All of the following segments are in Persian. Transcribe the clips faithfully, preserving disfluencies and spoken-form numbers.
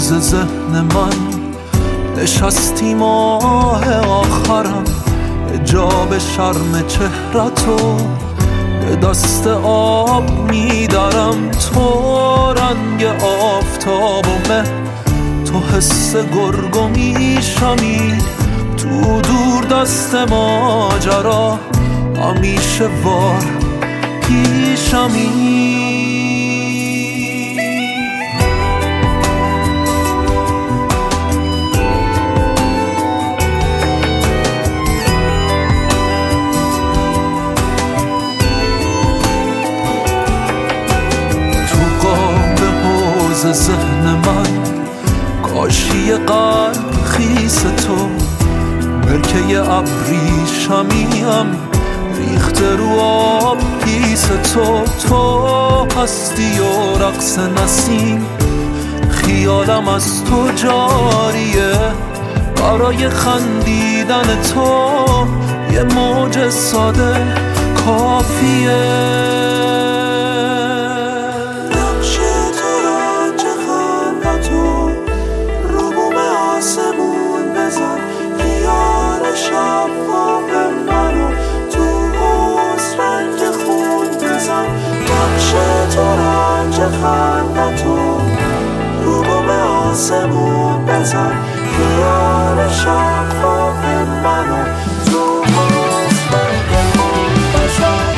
حوض ذهن من نشستی ماه آخرم، حجاب شرم چهرتو به دست آب میدارم. تو رنگ آفتاب و مه، تو حس گرگ و میشمی، تو دور دست ماجرا همیشه وار پیشمی. ذهن من کاشی قلب خیس تو، ملکه ابریشمیم ریخته رو آب پیس تو. تو هستی و رقص نسیم، خیالم از تو جاریه، برای خندیدن تو یه موج ساده کافیه. خندتو رو بوم آسمون بزن، خیال شفاف منو تو رنگ خون بزن.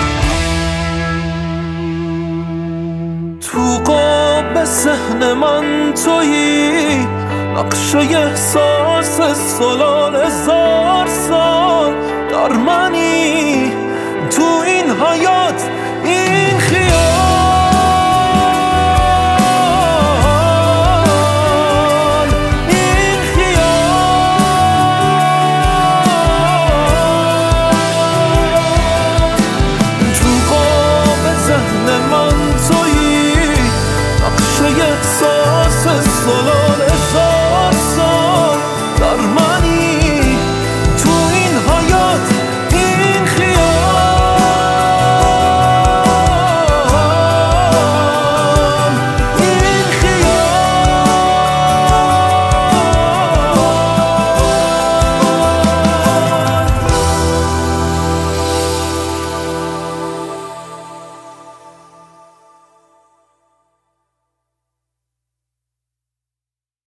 تو قاب ذهن من تویی، نقشه احساس سلال هزار سال در منی، تو این حیات این خیال. احساس سلال